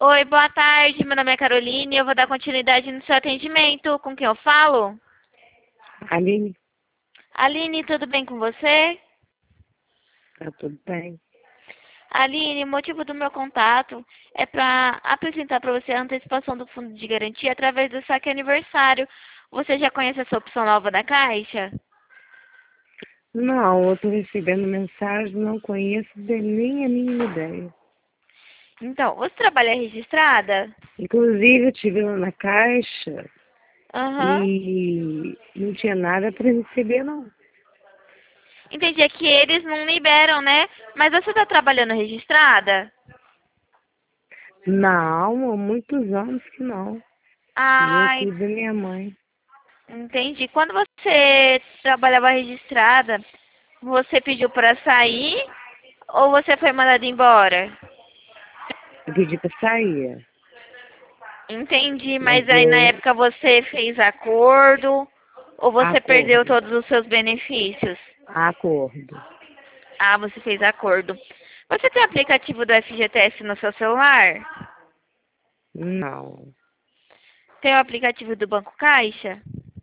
Oi, boa tarde. Meu nome é Caroline e eu vou dar continuidade no seu atendimento. Com quem eu falo? Aline, Aline, tudo bem com você? tá tudo bem? Aline, o motivo do meu contato é para apresentar para você a antecipação do fundo de garantia através do saque aniversário. Você já conhece essa opção nova da Caixa? Não, eu tô recebendo mensagem, não conheço nem a mínima ideia. Então, você trabalha registrada? Inclusive, eu estive lá na caixa Aham. e não tinha nada para receber, não. Entendi, é que eles não liberam, né? Mas você está trabalhando registrada? Não, há muitos anos que não. E eu Ai, cuido da minha mãe. entendi. Quando você trabalhava registrada, você pediu para sair ou você foi mandado embora? Eu pedi para sair, Entendi, mas mas aí na eu época você fez acordo ou você perdeu acordo, todos os seus benefícios? acordo. Ah, você fez acordo. Você tem aplicativo do FGTS no seu celular? Não. Tem o aplicativo do Banco Caixa?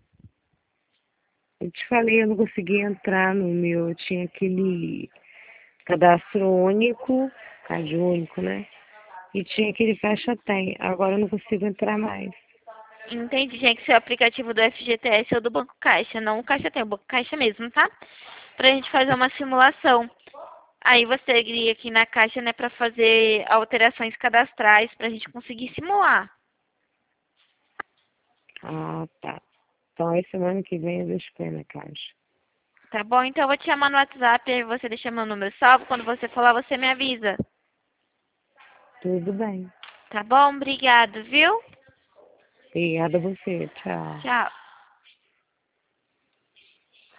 Eu te falei, eu não consegui entrar no meu, eu tinha aquele cadastro único, CAD único, né? E tinha aquele faixa tem. Agora eu não consigo entrar mais. Entendi, tinha que ser o aplicativo do FGTS ou do Banco Caixa, não o Caixa tem, o Banco Caixa mesmo, tá? Pra gente fazer uma simulação. Aí você iria aqui na Caixa, né, pra fazer alterações cadastrais pra gente conseguir simular. Ah, tá. Então aí semana que vem eu deixo pé na caixa. Tá bom? Então eu vou te chamar no WhatsApp, aí você deixa meu número salvo. Quando você falar, você me avisa. Tudo bem. Tá bom? Obrigado, viu? Obrigada a você. Tchau. Tchau.